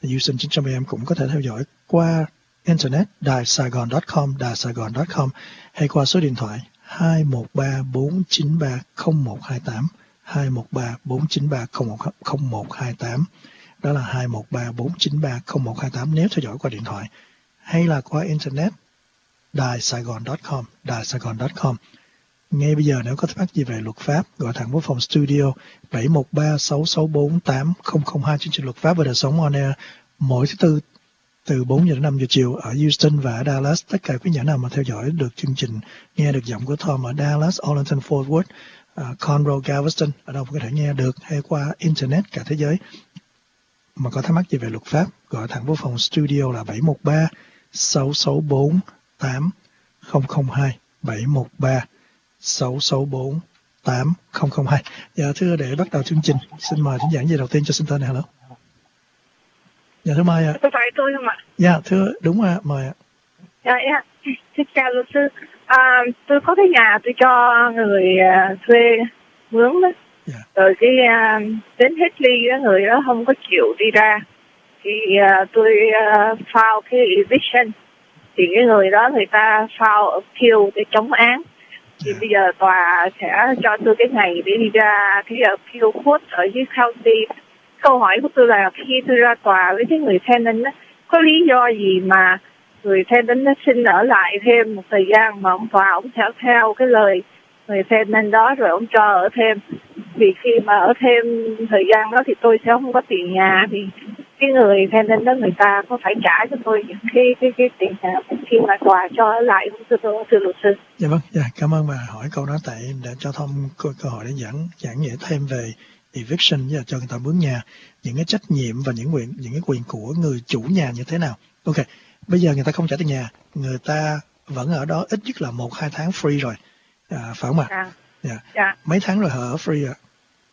Houston 900 AM cũng có thể theo dõi qua internet đài-saigon.com, đài-saigon.com, hay qua số điện thoại 213-493-0128, 213-493-0128. Đó là 213-493-0128 nếu theo dõi qua điện thoại, hay là qua internet đài-saigon.com, đài-saigon.com. Ngay bây giờ nếu có thắc mắc gì về luật pháp, gọi thẳng vào phòng studio 713-664-8002 chương trình luật pháp và đời sống on air mỗi thứ Tư từ 4 giờ đến 5 giờ chiều ở Houston và ở Dallas. Tất cả quý nhà nào mà theo dõi được chương trình, nghe được giọng của Tom ở Dallas, Arlington, Fort Worth, Conroe, Galveston, ở đâu cũng có thể nghe được, hay qua internet cả thế giới. Mà có thắc mắc gì về luật pháp, gọi thẳng vào phòng studio là 713-664-8002, 713-664-8002. Dạ thưa, để bắt đầu chương trình, xin mời thính giảng gì đầu tiên cho xin tên này. Hello. Dạ thưa Mai ạ. Có phải tôi không ạ? Dạ thưa, đúng ạ, mời ạ. Dạ, xin chào luật sư. Tôi có cái nhà tôi cho người thuê mướn đó. Dạ. Rồi cái đến hết ly đó, người đó không có chịu đi ra. Thì tôi file cái eviction. Thì cái người đó người ta file appeal để chống án. Thì bây giờ tòa sẽ cho tôi cái ngày để đi ra cái appeal court ở dưới county. Câu hỏi của tôi là khi tôi ra tòa với cái người tenant đó, có lý do gì mà người tenant nó xin ở lại thêm một thời gian mà ông tòa ông sẽ theo cái lời người tenant đó rồi ông cho ở thêm. Vì khi mà ở thêm thời gian đó thì tôi sẽ không có tiền nhà, thì cái người tenant đó người ta có phải trả cho tôi những cái tiền nhà khi mà tòa cho ở lại không, thưa luật sư? Dạ vâng, dạ, cảm ơn bà hỏi câu đó, tại để cho Thông cơ hội để giảng giải thêm về eviction và cho người ta mướn nhà, những cái trách nhiệm và những cái quyền của người chủ nhà như thế nào. Ok, bây giờ người ta không trả tiền nhà, người ta vẫn ở đó ít nhất là 1-2 tháng free rồi, phải không ạ? Dạ. Dạ. Mấy tháng rồi họ ở free ạ?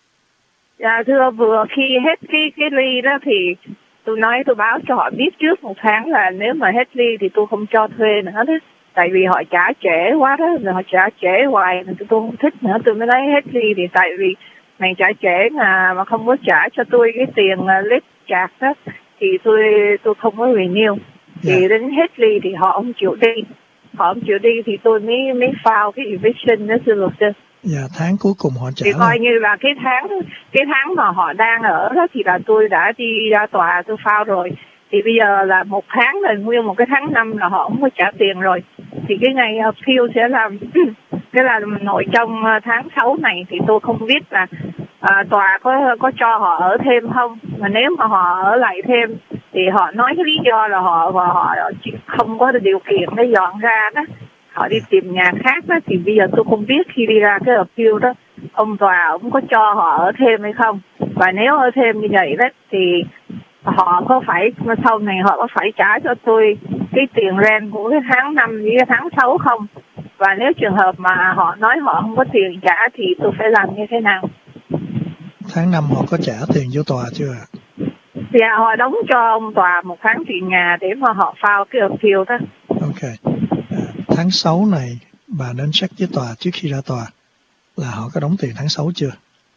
Dạ thưa, vừa khi hết cái ly đó thì tôi báo cho họ biết trước 1 tháng là nếu mà hết ly thì tôi không cho thuê nữa đó. Tại vì họ trả trễ quá đó, rồi họ trả trễ hoài, tôi không thích nữa, tôi mới lấy hết ly. Thì tại vì mày trả trễ mà không có trả cho tôi cái tiền lết chạc đó, thì tôi không có renew. Thì đến hết ly thì họ không chịu đi. Họ không chịu đi thì tôi mới file cái eviction đó, thưa luật sư. Dạ, tháng cuối cùng họ trả. Thì coi như là cái tháng mà họ đang ở đó thì là tôi đã đi ra tòa tôi file rồi. Thì bây giờ là 1 tháng là nguyên một cái tháng 5 là họ không có trả tiền rồi. Thì cái ngày appeal sẽ làm cái là nội trong tháng 6 này thì tôi không biết là tòa có cho họ ở thêm không. Mà nếu mà họ ở lại thêm thì họ nói cái lý do là họ không có điều kiện để dọn ra đó, họ đi tìm nhà khác đó. Thì bây giờ tôi không biết khi đi ra cái appeal đó ông tòa ông có cho họ ở thêm hay không. Và nếu ở thêm như vậy đó thì họ có phải sau này họ có phải trả cho tôi cái tiền rent của cái tháng 5 với cái tháng 6 không? Và nếu trường hợp mà họ nói họ không có tiền trả thì tôi phải làm như thế nào? Tháng 5 họ có trả tiền vô tòa chưa ạ? Dạ, họ đóng cho ông tòa 1 tháng tiền nhà để mà họ file cái appeal đó. Ok. Tháng 6 này bà nên check với tòa trước khi ra tòa là họ có đóng tiền tháng 6 chưa?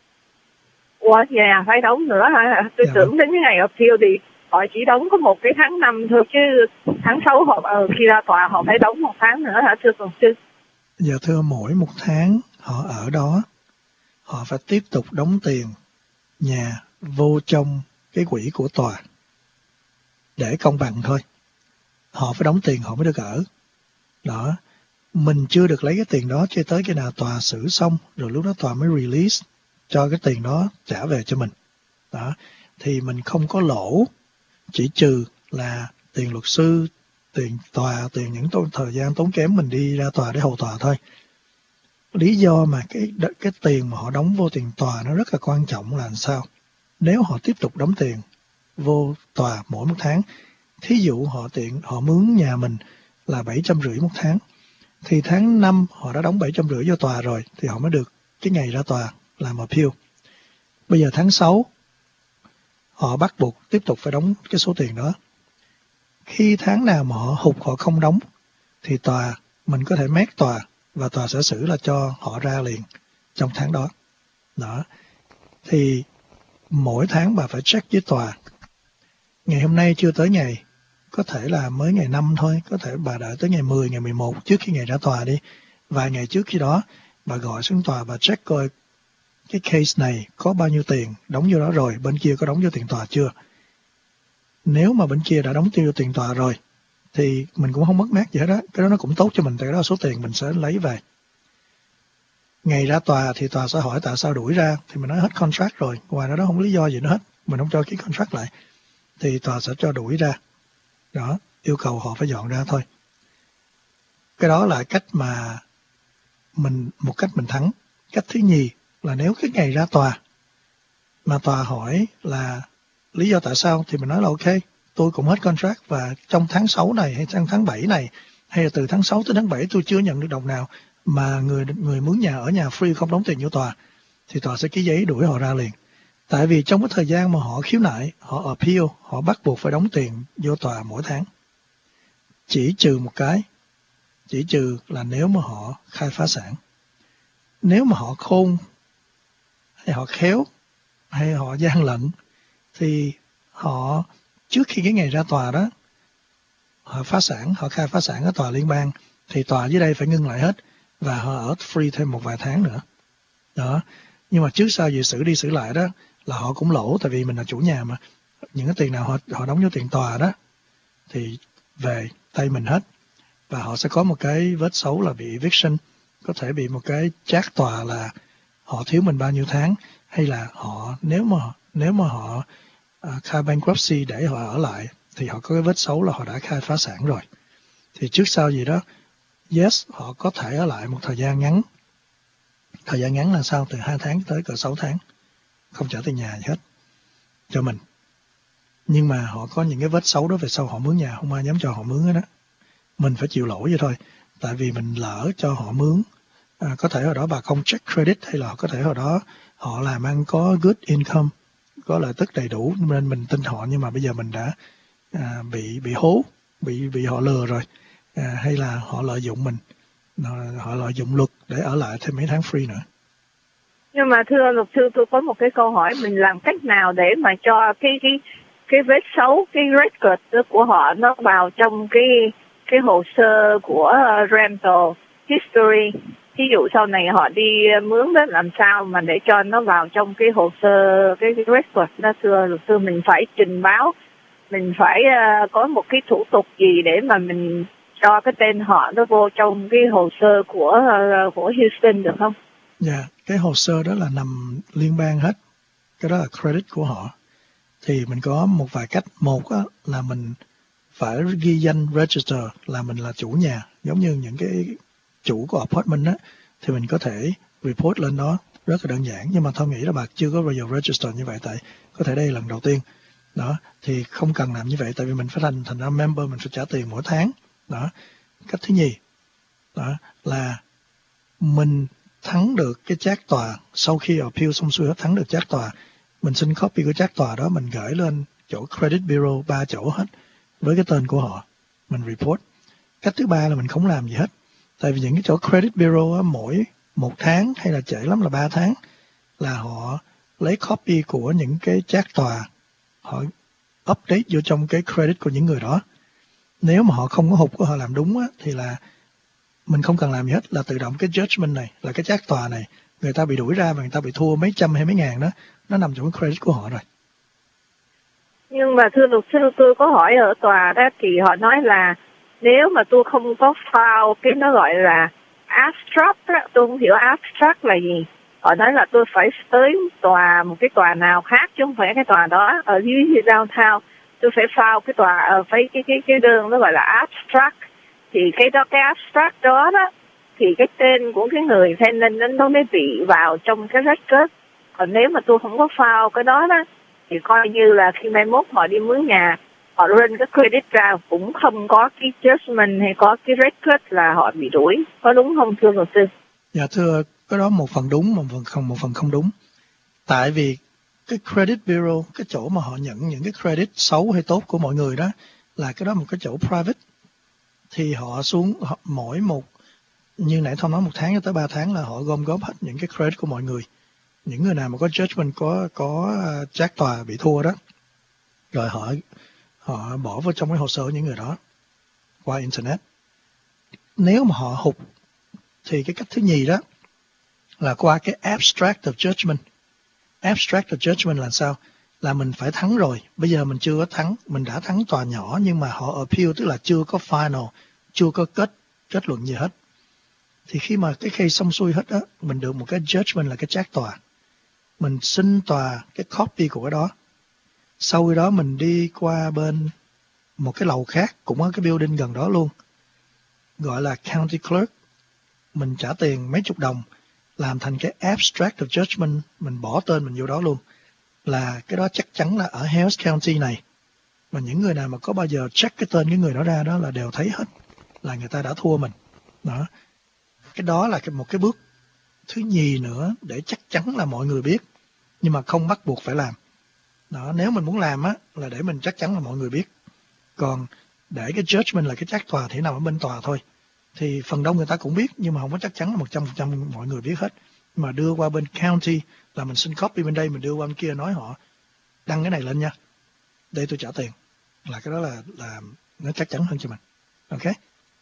Ủa, dạ phải đóng nữa hả? Tôi tưởng đến cái ngày appeal thì họ chỉ đóng có một cái tháng 5 thôi, chứ tháng 6 họ khi ra tòa họ phải đóng 1 tháng nữa hả, thưa luật sư? Dạ thưa, mỗi 1 tháng họ ở đó họ phải tiếp tục đóng tiền nhà vô trong cái quỹ của tòa để công bằng thôi. Họ phải đóng tiền họ mới được ở. Đó, mình chưa được lấy cái tiền đó cho tới khi nào tòa xử xong, rồi lúc đó tòa mới release cho cái tiền đó trả về cho mình. Đó, thì mình không có lỗ, chỉ trừ là tiền luật sư, tiền tòa, tiền những thời gian tốn kém mình đi ra tòa để hầu tòa thôi. Lý do mà cái tiền mà họ đóng vô tiền tòa nó rất là quan trọng là làm sao? Nếu họ tiếp tục đóng tiền vô tòa mỗi 1 tháng, thí dụ họ mướn nhà mình là 750 1 tháng, thì tháng 5 họ đã đóng 750 vô tòa rồi thì họ mới được cái ngày ra tòa làm appeal. Bây giờ tháng 6 họ bắt buộc tiếp tục phải đóng cái số tiền đó. Khi tháng nào mà họ hụt, họ không đóng thì mình có thể mét tòa và tòa sẽ xử là cho họ ra liền trong tháng đó. Đó. Thì mỗi tháng bà phải check với tòa ngày hôm nay chưa tới ngày, có thể là mới ngày 5 thôi, có thể bà đợi tới ngày 10, ngày 11 trước khi ngày ra tòa đi. Vài ngày trước khi đó, bà gọi xuống tòa, bà check coi cái case này có bao nhiêu tiền đóng vô đó rồi, bên kia có đóng vô tiền tòa chưa. Nếu mà bên kia đã đóng tiêu vô tiền tòa rồi, thì mình cũng không mất mát gì hết đó. Cái đó nó cũng tốt cho mình, tại cái đó là số tiền mình sẽ lấy về. Ngày ra tòa thì tòa sẽ hỏi tại sao đuổi ra, thì mình nói hết contract rồi, ngoài đó không có lý do gì nữa hết, mình không cho ký contract lại, thì tòa sẽ cho đuổi ra. Đó, yêu cầu họ phải dọn ra thôi. Cái đó là cách mà một cách mình thắng. Cách thứ nhì là nếu cái ngày ra tòa mà tòa hỏi là lý do tại sao, thì mình nói là ok, tôi cũng hết contract và trong tháng 6 này hay trong tháng 7 này hay là từ tháng 6 tới tháng 7 tôi chưa nhận được đồng nào mà người mướn nhà ở nhà free không đóng tiền vô tòa, thì tòa sẽ ký giấy đuổi họ ra liền. Tại vì trong cái thời gian mà họ khiếu nại, họ appeal, họ bắt buộc phải đóng tiền vô tòa mỗi tháng. Chỉ trừ một cái, chỉ trừ là nếu mà họ khai phá sản. Nếu mà họ khôn, hay họ khéo, hay họ gian lận, thì họ trước khi cái ngày ra tòa đó, họ phá sản, họ khai phá sản ở tòa liên bang, thì tòa dưới đây phải ngưng lại hết và họ ở free thêm một vài tháng nữa. Đó. Nhưng mà trước sau gì xử đi xử lại đó là họ cũng lỗ, tại vì mình là chủ nhà mà. Những cái tiền nào họ đóng vô tiền tòa đó thì về tay mình hết. Và họ sẽ có một cái vết xấu là bị eviction, có thể bị một cái trác tòa là họ thiếu mình bao nhiêu tháng, hay là họ nếu mà họ khai bankruptcy để họ ở lại thì họ có cái vết xấu là họ đã khai phá sản rồi. Thì trước sau gì đó, yes, họ có thể ở lại một thời gian ngắn. Thời gian ngắn là sao? Từ 2 tháng tới cỡ 6 tháng. Không trả tiền nhà gì hết cho mình. Nhưng mà họ có những cái vết xấu đó về sau họ mướn nhà, không ai dám cho họ mướn hết đó. Mình phải chịu lỗ vậy thôi. Tại vì mình lỡ cho họ mướn. Có thể hồi đó bà không check credit, hay là có thể hồi đó họ làm ăn có good income, có lợi tức đầy đủ nên mình tin họ, nhưng mà bây giờ mình đã bị hố, bị họ lừa rồi, hay là họ lợi dụng mình, họ lợi dụng luật để ở lại thêm mấy tháng free nữa. Nhưng mà thưa luật sư, tôi có một cái câu hỏi, mình làm cách nào để mà cho cái vết xấu, cái record của họ nó vào trong cái hồ sơ của rental history. Ví dụ sau này họ đi mướn đó, làm sao mà để cho nó vào trong cái hồ sơ, cái record đó, thưa luật sư, mình phải trình báo, mình phải có một cái thủ tục gì để mà mình cho cái tên họ nó vô trong cái hồ sơ của Houston được không? Dạ, cái hồ sơ đó là nằm liên bang hết, cái đó là credit của họ. Thì mình có một vài cách. Một á, là mình phải ghi danh register là mình là chủ nhà, giống như những cái chủ của apartment á, thì mình có thể report lên đó, rất là đơn giản. Nhưng mà tôi nghĩ là bà chưa có bao giờ register như vậy, tại có thể đây là lần đầu tiên. Đó, thì không cần làm như vậy, tại vì mình phải thành ra member, mình phải trả tiền mỗi tháng. Đó, cách thứ nhì đó là mình thắng được cái trác tòa. Sau khi appeal xong xuôi hết, thắng được trác tòa, mình xin copy của trác tòa đó, mình gửi lên chỗ credit bureau 3 chỗ hết với cái tên của họ, mình report. Cách thứ ba là mình không làm gì hết, tại vì những cái chỗ credit bureau á, mỗi 1 tháng hay là trễ lắm là 3 tháng là họ lấy copy của những cái trác tòa, họ update vô trong cái credit của những người đó. Nếu mà họ không có hụt của họ làm đúng á, thì là mình không cần làm gì hết, là tự động cái judgment này, là cái trác tòa này, người ta bị đuổi ra và người ta bị thua mấy trăm hay mấy ngàn đó, nó nằm trong cái credit của họ rồi. Nhưng mà thưa luật sư, tôi có hỏi ở tòa đó thì họ nói là nếu mà tôi không có file cái nó gọi là abstract đó, tôi không hiểu abstract là gì. Họ nói là tôi phải tới tòa, một cái tòa nào khác chứ không phải cái tòa đó ở dưới downtown. Tôi phải file cái tòa, phải cái đơn nó gọi là abstract. Thì cái abstract đó thì cái tên của cái người tenant nó mới bị vào trong cái record. Còn nếu mà tôi không có file cái đó thì coi như là khi mai mốt họ đi mướn nhà, họ lên cái credit ra cũng không có cái judgment hay có cái record là họ bị đuổi. Có đúng không thưa luật sư? Dạ thưa, cái đó một phần đúng, một phần không đúng. Tại vì cái credit bureau, cái chỗ mà họ nhận những cái credit xấu hay tốt của mọi người đó, là cái đó một cái chỗ private. Thì họ xuống, mỗi một, như nãy Thông nói 1 tháng cho tới 3 tháng là họ gom góp hết những cái credit của mọi người. Những người nào mà có judgment, có trác tòa bị thua đó, rồi họ bỏ vào trong cái hồ sơ của những người đó qua Internet. Nếu mà họ hụt thì cái cách thứ nhì đó là qua cái abstract of judgment. Abstract of judgment là sao? Là mình phải thắng rồi. Bây giờ mình chưa có thắng, mình đã thắng tòa nhỏ nhưng mà họ appeal, tức là chưa có final, chưa có kết luận gì hết. Thì khi mà cái case xong xuôi hết đó, mình được một cái judgment là cái trác tòa. Mình xin tòa cái copy của cái đó. Sau đó mình đi qua bên một cái lầu khác, cũng ở cái building gần đó luôn, gọi là county clerk. Mình trả tiền mấy chục đồng, làm thành cái abstract of judgment, mình bỏ tên mình vô đó luôn. Là cái đó chắc chắn là ở Harris County này. Và những người nào mà có bao giờ check cái tên cái người đó ra đó là đều thấy hết là người ta đã thua mình. Đó. Cái đó là một cái bước thứ nhì nữa để chắc chắn là mọi người biết, nhưng mà không bắt buộc phải làm. Đó, nếu mình muốn làm á là để mình chắc chắn là mọi người biết. Còn để cái judgment là cái trác tòa thì nằm ở bên tòa thôi. Thì phần đông người ta cũng biết, nhưng mà không có chắc chắn là 100% mọi người biết hết. Mà đưa qua bên county là mình xin copy bên đây, mình đưa qua bên kia, nói họ đăng cái này lên nha, để tôi trả tiền. Là cái đó là nó chắc chắn hơn cho mình. Ok.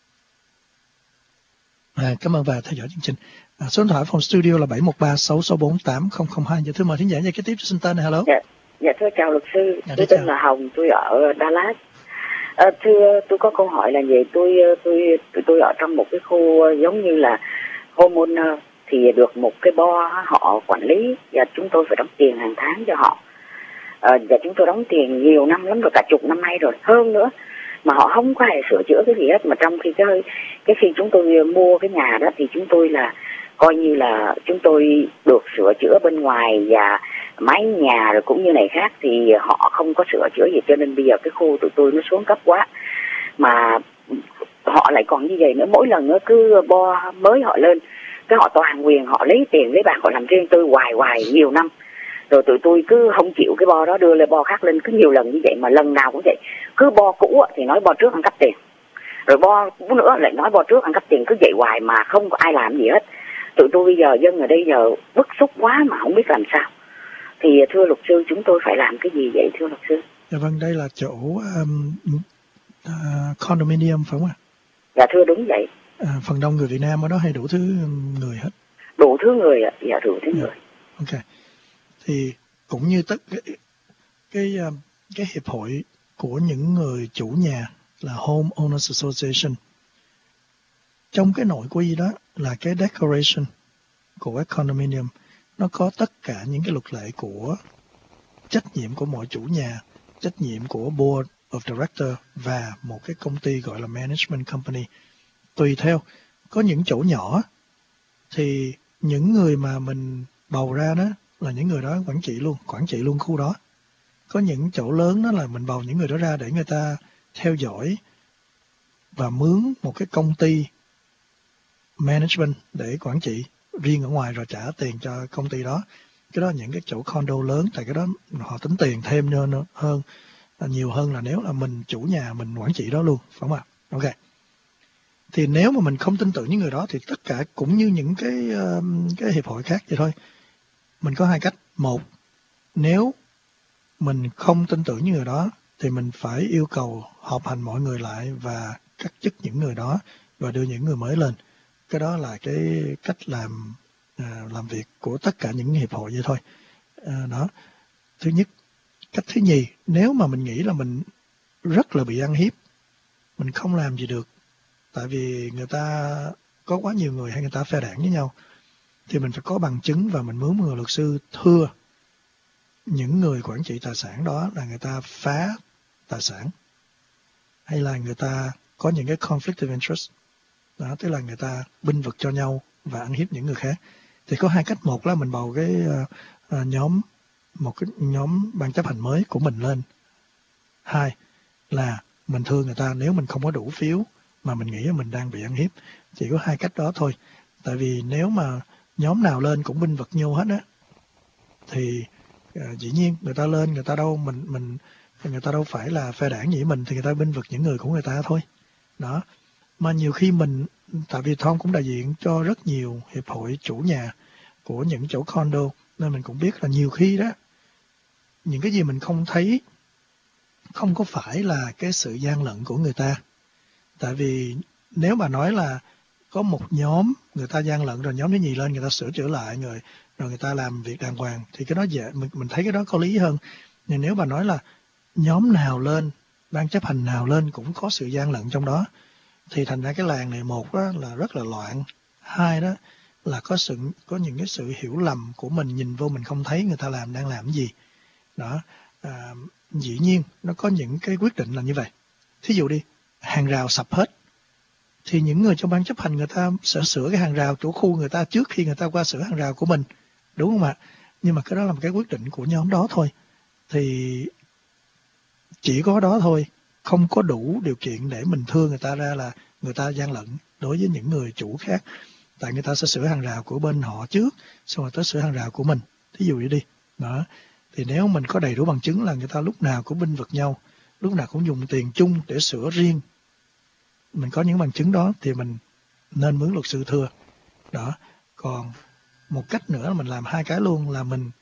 Cảm ơn và theo dõi chương trình. Số điện thoại phòng studio là 713-664-8002. Dạ thưa mời thính giả dây kế tiếp cho xin tên này. Hello. Dạ thưa chào luật sư. Tôi tên là Hồng, tôi ở Dallas. Thưa, tôi có câu hỏi là vậy. Tôi ở trong một cái khu giống như là homeowner, thì được một cái bo họ quản lý và chúng tôi phải đóng tiền hàng tháng cho họ. Và chúng tôi đóng tiền nhiều năm lắm rồi, cả chục năm nay rồi, hơn nữa. Mà họ không có hề sửa chữa cái gì hết. Mà trong khi cái khi chúng tôi mua cái nhà đó thì chúng tôi là coi như là chúng tôi được sửa chữa bên ngoài và mái nhà rồi cũng như này khác thì họ không có sửa chữa gì, cho nên bây giờ cái khu tụi tôi nó xuống cấp quá. Mà họ lại còn như vậy nữa, mỗi lần nó cứ bo mới họ lên, cái họ toàn quyền, họ lấy tiền lấy bạc, họ làm riêng tư hoài nhiều năm. Rồi tụi tôi cứ không chịu cái bo đó, đưa lên bo khác lên, cứ nhiều lần như vậy, mà lần nào cũng vậy. Cứ bo cũ thì nói bo trước ăn cắp tiền, rồi bo cũ nữa lại nói bo trước ăn cắp tiền, cứ vậy hoài mà không có ai làm gì hết. Tụi tôi bây giờ dân ở đây giờ bức xúc quá mà không biết làm sao. Thì thưa luật sư, chúng tôi phải làm cái gì vậy thưa luật sư? Dạ vâng, đây là chỗ condominium phải không ạ? Dạ thưa đúng vậy. Phần đông người Việt Nam ở đó hay đủ thứ người hết. Đủ thứ người ạ, dạ đủ thứ người. Ok. Thì cũng như tất cái hiệp hội của những người chủ nhà là Home Owners Association. Trong cái nội quy đó là cái declaration của cái condominium, nó có tất cả những cái luật lệ của trách nhiệm của mọi chủ nhà, trách nhiệm của Board of Director và một cái công ty gọi là Management Company. Tùy theo, có những chỗ nhỏ thì những người mà mình bầu ra đó là những người đó quản trị luôn khu đó. Có những chỗ lớn đó là mình bầu những người đó ra để người ta theo dõi và mướn một cái công ty management để quản trị riêng ở ngoài rồi trả tiền cho công ty đó. Cái đó là những cái chỗ condo lớn, tại cái đó họ tính tiền thêm hơn nhiều hơn là nếu là mình chủ nhà mình quản trị đó luôn, phải không ạ? Ok. Thì nếu mà mình không tin tưởng những người đó thì tất cả cũng như những cái hiệp hội khác vậy thôi. Mình có hai cách. Một, nếu mình không tin tưởng những người đó thì mình phải yêu cầu họp hành mọi người lại và cắt chức những người đó và đưa những người mới lên. Cái đó là cái cách làm việc của tất cả những hiệp hội vậy thôi. Đó. Thứ nhất. Cách thứ nhì, nếu mà mình nghĩ là mình rất là bị ăn hiếp, mình không làm gì được, tại vì người ta có quá nhiều người hay người ta phe đảng với nhau, thì mình phải có bằng chứng và mình mướn một người luật sư thưa những người quản trị tài sản đó là người ta phá tài sản hay là người ta có những cái conflict of interest. Đó, tức là người ta binh vực cho nhau và ăn hiếp những người khác. Thì có hai cách. Một là mình bầu một cái nhóm ban chấp hành mới của mình lên. Hai là mình thưa người ta nếu mình không có đủ phiếu mà mình nghĩ mình đang bị ăn hiếp. Chỉ có hai cách đó thôi. Tại vì nếu mà nhóm nào lên cũng binh vực nhau hết á thì dĩ nhiên người ta lên, người ta đâu phải là phe đảng gì mình, thì người ta binh vực những người của người ta thôi. Đó. Mà nhiều khi tại vì Tom cũng đại diện cho rất nhiều hiệp hội chủ nhà của những chỗ condo, nên mình cũng biết là nhiều khi đó những cái gì mình không thấy không có phải là cái sự gian lận của người ta. Tại vì nếu mà nói là có một nhóm người ta gian lận rồi nhóm thứ nhì lên người ta sửa chữa lại rồi người ta làm việc đàng hoàng thì cái đó dễ, mình thấy cái đó có lý hơn. Nhưng nếu mà nói là nhóm nào lên, ban chấp hành nào lên cũng có sự gian lận trong đó, thì thành ra cái làng này, một đó là rất là loạn, hai đó là có những cái sự hiểu lầm của mình, nhìn vô mình không thấy người ta đang làm cái gì đó. Dĩ nhiên nó có những cái quyết định là như vậy. Thí dụ đi, hàng rào sập hết thì những người trong ban chấp hành người ta sẽ sửa cái hàng rào chỗ khu người ta trước khi người ta qua sửa hàng rào của mình, đúng không ạ? Nhưng mà cái đó là một cái quyết định của nhóm đó thôi, thì chỉ có đó thôi, không có đủ điều kiện để mình thưa người ta ra là người ta gian lận đối với những người chủ khác. Tại người ta sẽ sửa hàng rào của bên họ trước, xong rồi tới sửa hàng rào của mình. Thí dụ vậy đi. Đó. Thì nếu mình có đầy đủ bằng chứng là người ta lúc nào cũng bênh vực nhau, lúc nào cũng dùng tiền chung để sửa riêng, mình có những bằng chứng đó thì mình nên mướn luật sư thưa. Đó. Còn một cách nữa là mình làm hai cái luôn, là mình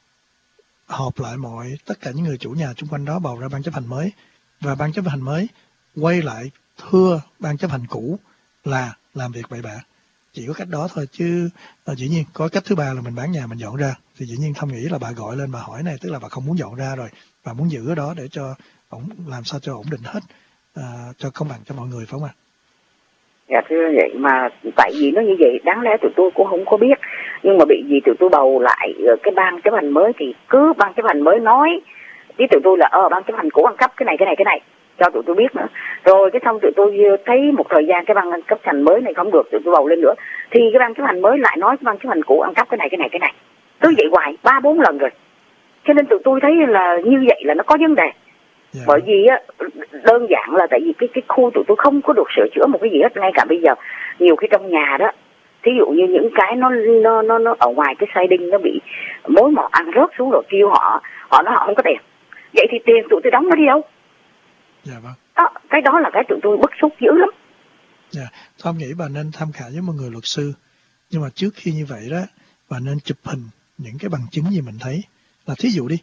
họp lại tất cả những người chủ nhà xung quanh đó, bầu ra ban chấp hành mới, và ban chấp hành mới quay lại thưa ban chấp hành cũ là làm việc bậy bạ. Chỉ có cách đó thôi, chứ dĩ nhiên có cách thứ ba là mình bán nhà mình dọn ra. Thì dĩ nhiên Thông nghĩ là bà gọi lên bà hỏi này, tức là bà không muốn dọn ra rồi, bà muốn giữ ở đó để cho ổng làm sao cho ổn định hết, cho công bằng cho mọi người, phải không ạ? Dạ thưa, vậy mà tại vì nó như vậy đáng lẽ tụi tôi cũng không có biết, nhưng mà bị gì tụi tôi bầu lại cái ban chấp hành mới thì cứ ban chấp hành mới nói với tụi tôi là ban chấp hành cũ ăn cắp cái này cho tụi tôi biết nữa. Rồi cái xong tụi tôi thấy một thời gian cái ban chấp hành mới này không được, tụi tôi bầu lên nữa thì cái ban chấp hành mới lại nói cái ban chấp hành cũ ăn cắp cái này cứ vậy hoài 3-4 lần rồi. Cho nên tụi tôi thấy là như vậy là nó có vấn đề. Bởi vì á, đơn giản là tại vì cái khu tụi tôi không có được sửa chữa một cái gì hết. Ngay cả bây giờ nhiều khi trong nhà đó, thí dụ như những cái nó ở ngoài cái siding nó bị mối mọt ăn rớt xuống rồi kêu họ nói họ không có tiền. Vậy thì tiền tụi tôi đóng nó đi đâu? Dạ vâng. Đó, cái đó là cái tụi tôi bức xúc dữ lắm. Dạ, Tom nghĩ bà nên tham khảo với một người luật sư. Nhưng mà trước khi như vậy đó, bà nên chụp hình những cái bằng chứng gì mình thấy. Là thí dụ đi,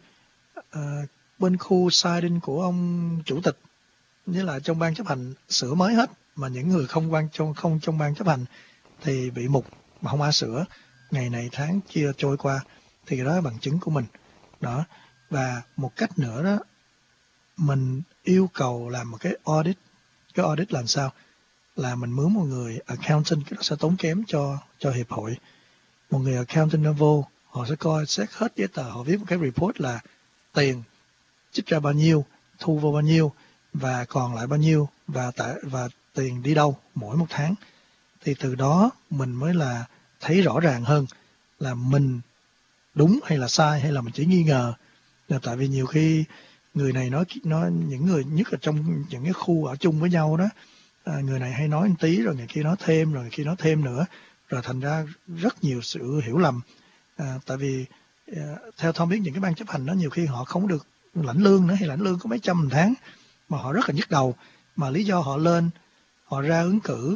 bên khu siding của ông chủ tịch với lại trong ban chấp hành sửa mới hết, mà những người không trong ban chấp hành thì bị mục mà không ai sửa, ngày này tháng kia trôi qua, thì cái đó là bằng chứng của mình đó. Và một cách nữa đó, mình yêu cầu làm một cái audit. Cái audit làm sao? Là mình mướn một người accountant, cái đó sẽ tốn kém cho hiệp hội. Một người accountant nó vô, họ sẽ coi xét hết giấy tờ, họ viết một cái report là tiền trích ra bao nhiêu, thu vô bao nhiêu và còn lại bao nhiêu, và tiền đi đâu mỗi một tháng. Thì từ đó mình mới là thấy rõ ràng hơn là mình đúng hay là sai, hay là mình chỉ nghi ngờ. Là tại vì nhiều khi người này nói những người nhất là trong những cái khu ở chung với nhau đó, người này hay nói một tí rồi người kia nói thêm, rồi người kia nói thêm nữa, rồi thành ra rất nhiều sự hiểu lầm. Tại vì theo Tom biết những cái ban chấp hành đó nhiều khi họ không được lãnh lương nữa, hay lãnh lương có mấy trăm một tháng mà họ rất là nhức đầu. Mà lý do họ lên, họ ra ứng cử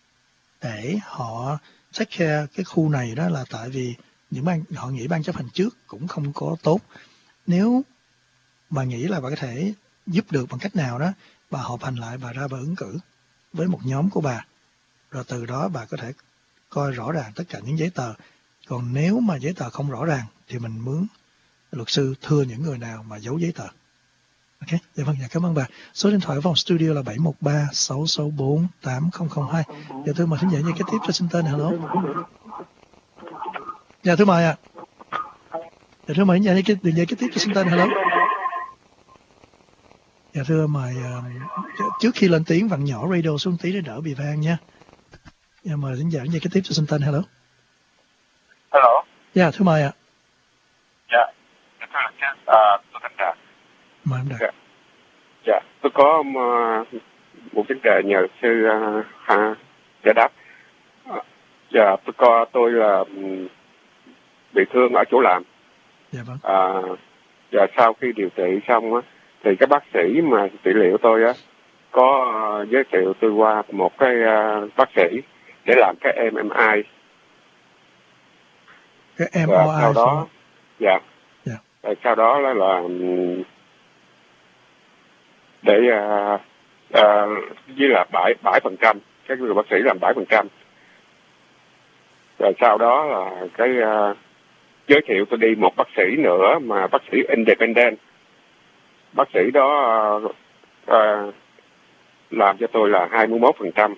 để họ take care cái khu này đó là tại vì họ nghĩ ban chấp hành trước cũng không có tốt. Nếu bà nghĩ là bà có thể giúp được bằng cách nào đó, bà họp hành lại, bà ra bà ứng cử với một nhóm của bà, rồi từ đó bà có thể coi rõ ràng tất cả những giấy tờ. Còn nếu mà giấy tờ không rõ ràng thì mình mướn luật sư thưa những người nào mà giấu giấy tờ. Ok, dạ vâng, dạ cảm ơn bà. Số điện thoại ở phòng studio là 713-664-8002. Dạ thưa mời thính giả nghe kế tiếp cho xin tên. Hello. Dạ thưa mời ạ. Dạ thưa mời thính giả nghe kế tiếp cho xin tên. Hello. Dạ thưa mời, trước khi lên tiếng vặn nhỏ radio xuống tí để đỡ bị vang nha. Dạ mời thính giả nghe kế tiếp cho xin tên. Hello. Hello. Dạ thưa mời ạ. Dạ, tôi Thành Đạt. Mời em Đạt. Dạ, tôi có một vấn đề nhờ sư giải đáp. Dạ, tôi là bị thương ở chỗ làm. Dạ vâng. Và sau khi điều trị xong á, thì các bác sĩ mà trị liệu tôi á có giới thiệu tôi qua một cái bác sĩ để làm cái MRI. Cái MRI. Và sau đó, dạ. Dạ. Sau đó là để với là 7%, cái người bác sĩ làm 7%. Rồi sau đó là cái giới thiệu tôi đi một bác sĩ nữa mà bác sĩ independent. Bác sĩ đó làm cho tôi là 21%.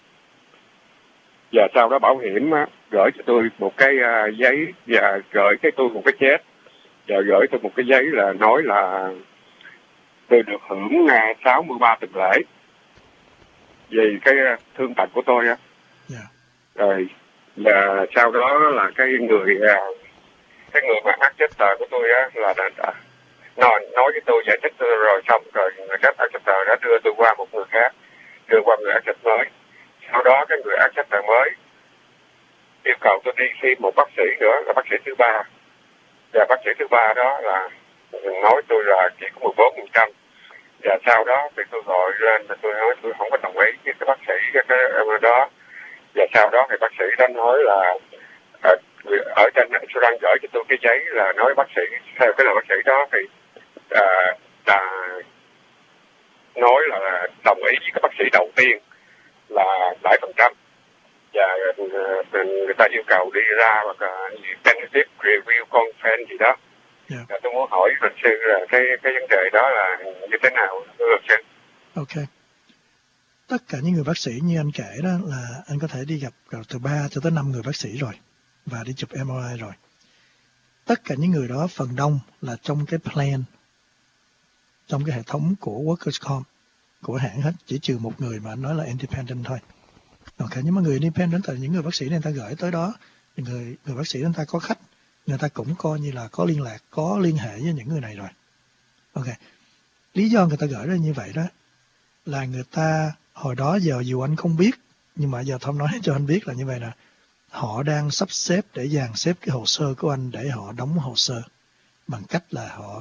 Và sau đó bảo hiểm gửi cho tôi một cái giấy và gửi tôi một cái chết và gửi tôi một cái giấy là nói là tôi được hưởng 63 tuần lễ vì cái thương tật của tôi á. Rồi và sau đó là cái người mà acceptor của tôi á là đã nói với tôi giải thích tôi rồi xong rồi người acceptor đã đưa tôi qua một người khác, đưa qua người acceptor mới. Sau đó cái người acceptor mới yêu cầu tôi đi thêm một bác sĩ nữa là bác sĩ thứ ba. Và bác sĩ thứ ba đó là nói tôi là chỉ có 14%. Và sau đó thì tôi gọi lên và tôi nói tôi không có đồng ý với cái bác sĩ cái đó. Và sau đó thì bác sĩ đã nói là ở trên insurance gửi cho tôi cái giấy là nói bác sĩ theo cái lời bác sĩ đó thì nói là đồng ý với cái bác sĩ đầu tiên là 7%. Và người ta yêu cầu đi ra hoặc benefit review conference gì đó. Tôi muốn hỏi luật sư là cái vấn đề đó là như thế nào, luật sư? Ok. Tất cả những người bác sĩ như anh kể đó là anh có thể đi gặp từ 3 cho tới 5 người bác sĩ rồi và đi chụp MRI rồi. Tất cả những người đó phần đông là trong cái plan, trong cái hệ thống của Workers' Comp của hãng hết, chỉ trừ một người mà anh nói là independent thôi. Ok, nhưng mà người independent là những người bác sĩ này người ta gửi tới đó, người bác sĩ người ta có khách, người ta cũng coi như là có liên lạc, có liên hệ với những người này rồi. Ok, lý do người ta gửi ra như vậy đó là người ta hồi đó giờ dù anh không biết, nhưng mà giờ Tom nói cho anh biết là như vậy nè, họ đang sắp xếp để dàn xếp cái hồ sơ của anh để họ đóng hồ sơ bằng cách là họ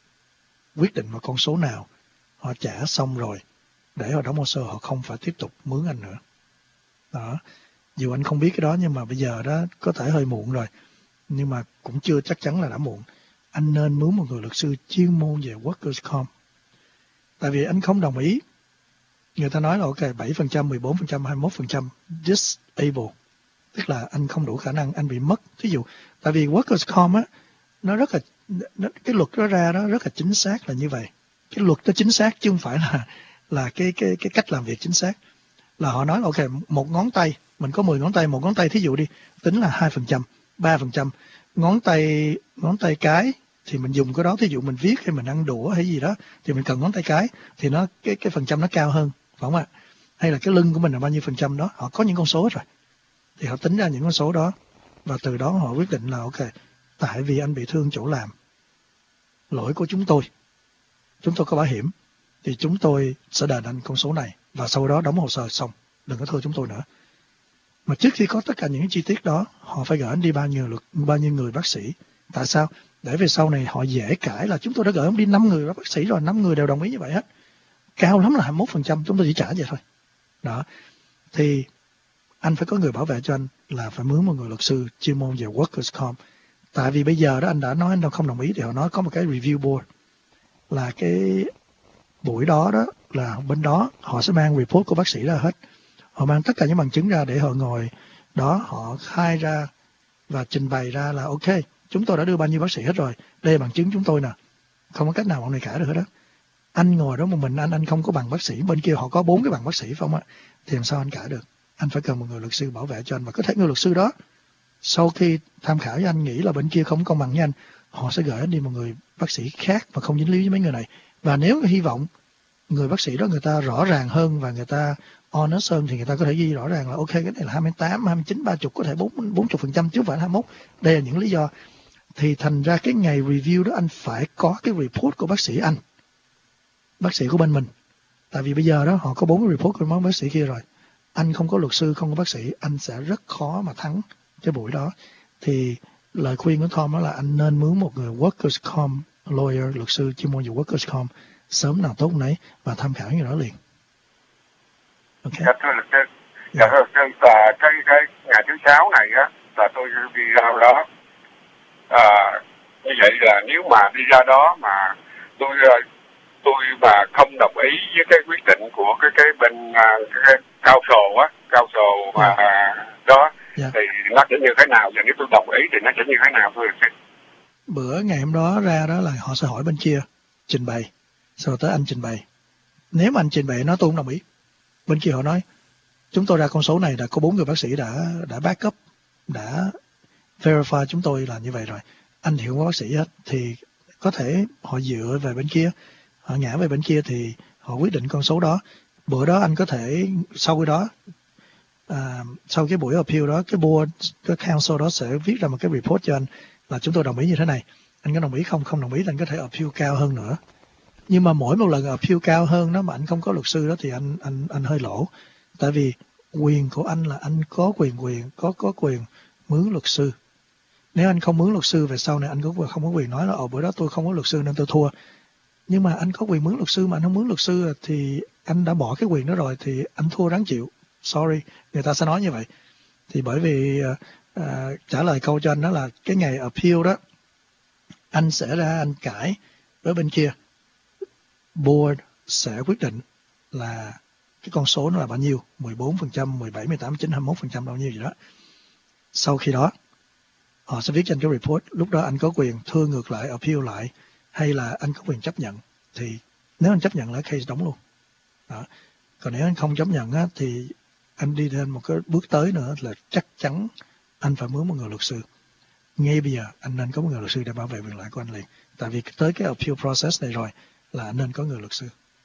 quyết định một con số nào, họ trả xong rồi để họ đóng hồ sơ, họ không phải tiếp tục mướn anh nữa. Đó, dù anh không biết cái đó nhưng mà bây giờ đó có thể hơi muộn rồi, nhưng mà cũng chưa chắc chắn là đã muộn. Anh nên mướn một người luật sư chuyên môn về Workers' Comp. Tại vì anh không đồng ý. Người ta nói là ok 7%, 14%, 21% disable. Tức là anh không đủ khả năng, anh bị mất. Thí dụ, tại vì Workers' Comp á, nó rất là, cái luật đó ra đó rất là chính xác là như vậy. Cái luật đó chính xác chứ không phải là cái cách làm việc chính xác. Là họ nói là ok, một ngón tay, mình có 10 ngón tay, một ngón tay thí dụ đi, tính là 2%, 3%. Ngón tay cái thì mình dùng cái đó, thí dụ mình viết hay mình ăn đũa hay gì đó thì mình cần ngón tay cái thì nó cái phần trăm nó cao hơn, phải không ạ? Hay là cái lưng của mình là bao nhiêu phần trăm đó, họ có những con số rồi. Thì họ tính ra những con số đó và từ đó họ quyết định là ok, tại vì anh bị thương chỗ làm, lỗi của chúng tôi có bảo hiểm thì chúng tôi sẽ đền anh con số này và sau đó đóng hồ sơ xong, đừng có thua chúng tôi nữa. Mà trước khi có tất cả những chi tiết đó, họ phải gửi anh đi bao nhiêu người bác sĩ. Tại sao? Để về sau này họ dễ cãi là chúng tôi đã gửi ông đi 5 người bác sĩ rồi, 5 người đều đồng ý như vậy hết. Cao lắm là 21%, chúng tôi chỉ trả vậy thôi. Đó. Thì anh phải có người bảo vệ cho anh là phải mướn một người luật sư chuyên môn về Workers' Comp. Tại vì bây giờ đó anh đã nói anh không đồng ý thì họ nói có một cái review board. Là cái buổi đó là bên đó họ sẽ mang report của bác sĩ ra hết. Họ mang tất cả những bằng chứng ra để họ ngồi đó, họ khai ra và trình bày ra là ok, chúng tôi đã đưa bao nhiêu bác sĩ hết rồi, đây là bằng chứng chúng tôi nè, không có cách nào bọn này cãi được hết đó. Anh ngồi đó một mình anh không có bằng bác sĩ, bên kia họ có 4 cái bằng bác sĩ phải không ạ? Thì làm sao anh cãi được? Anh phải cần một người luật sư bảo vệ cho anh, và có thể người luật sư đó sau khi tham khảo với anh nghĩ là bên kia không công bằng với anh, họ sẽ gửi anh đi một người bác sĩ khác và không dính líu với mấy người này. Và nếu hy vọng người bác sĩ đó người ta rõ ràng hơn và người ta honest hơn thì người ta có thể ghi rõ ràng là ok cái này là 28, 29, 30, có thể 40% chứ không phải là 21. Đây là những lý do. Thì thành ra cái ngày review đó anh phải có cái report của bác sĩ anh, bác sĩ của bên mình. Tại vì bây giờ đó họ có 4 cái report của mấy bác sĩ kia rồi. Anh không có luật sư, không có bác sĩ, anh sẽ rất khó mà thắng cái buổi đó. Thì lời khuyên của Tom đó là anh nên mướn một người Workers' Comp lawyer, luật sư chuyên môn về Workers' Comp sớm nào tốt nấy và tham khảo như đó liền. Ok. Dạ thưa luật sư. Dạ thưa luật sư, và cái ngày thứ 6 này á là tôi đi ra đó. Như vậy là nếu mà đi ra đó mà tôi tôi mà không đồng ý với cái quyết định của cái bên cái cao sổ mà đó thì nó sẽ như thế nào, và nếu tôi đồng ý thì nó sẽ như thế nào thôi. Bữa ngày hôm đó ra đó là họ sẽ hỏi bên kia trình bày, sau tới anh trình bày. Nếu mà anh trình bày nói tôi không đồng ý, bên kia họ nói chúng tôi ra con số này là có 4 người bác sĩ đã back up, đã verify chúng tôi là như vậy rồi, anh thì không có bác sĩ hết, thì có thể họ dựa về bên kia, họ ngã về bên kia thì họ quyết định con số đó. Bữa đó anh có thể sau cái đó sau cái buổi appeal đó, cái board, cái council đó sẽ viết ra một cái report cho anh là chúng tôi đồng ý như thế này. Anh có đồng ý không đồng ý thì anh có thể appeal cao hơn nữa. Nhưng mà mỗi một lần appeal cao hơn đó mà anh không có luật sư đó thì anh hơi lỗ. Tại vì quyền của anh là anh có quyền mướn luật sư. Nếu anh không mướn luật sư về sau này anh không có quyền nói là bữa đó tôi không có luật sư nên tôi thua. Nhưng mà anh có quyền mướn luật sư mà anh không mướn luật sư thì anh đã bỏ cái quyền đó rồi thì anh thua ráng chịu. Sorry, người ta sẽ nói như vậy. Thì bởi vì trả lời câu cho anh đó là cái ngày appeal đó anh sẽ ra anh cãi với bên kia. Board sẽ quyết định là cái con số nó là bao nhiêu, 14%, 17, 18, 9, 21% bao nhiêu gì đó. Sau khi đó họ sẽ viết trên cái report, lúc đó anh có quyền thưa ngược lại, appeal lại, hay là anh có quyền chấp nhận. Thì nếu anh chấp nhận là case đóng luôn đó. Còn nếu anh không chấp nhận á, thì anh đi lên một cái bước tới nữa là chắc chắn anh phải mướn một người luật sư. Ngay bây giờ anh nên có một người luật sư để bảo vệ quyền lợi của anh liền. Tại vì tới cái appeal process này rồi là anh nên có người luật sư.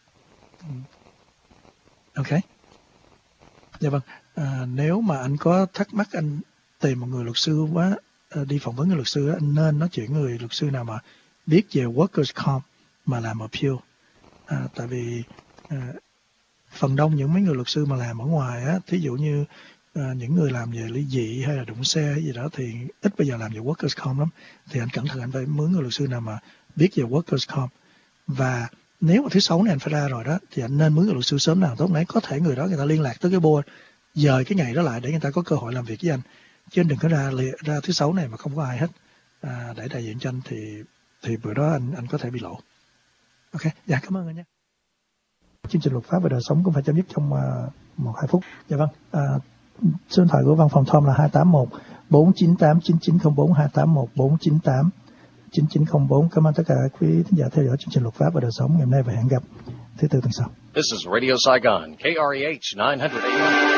Ok. Dạ vâng. Nếu mà anh có thắc mắc anh tìm một người luật sư quá, đi phỏng vấn người luật sư, anh nên nói chuyện người luật sư nào mà biết về workers comp mà làm appeal. Tại vì phần đông những mấy người luật sư mà làm ở ngoài á, thí dụ như những người làm về ly dị hay là đụng xe hay gì đó thì ít bây giờ làm về workers comp lắm. Thì anh cẩn thận, anh phải mướn người luật sư nào mà biết về workers comp. Và nếu mà thứ Sáu này anh phải ra rồi đó thì anh nên mướn người luật sư sớm nào tốt nấy. Có thể người đó người ta liên lạc tới cái board dời cái ngày đó lại để người ta có cơ hội làm việc với anh, chứ đừng có ra thứ Sáu này mà không có ai hết để đại diện cho anh thì bữa đó anh có thể bị lộ. Ok, dạ cảm ơn anh nhé. Chương trình luật pháp về đời sống cũng phải chấm dứt trong 1-2 phút. Dạ vâng. Số điện thoại của văn phòng Tom là 281 498 9904, 281 498 9904. Cảm ơn tất cả quý thính giả theo dõi chương trình luật pháp và đời sống ngày hôm nay và hẹn gặp thứ Tư tuần sau. This is Radio Saigon, KREH 900 AM.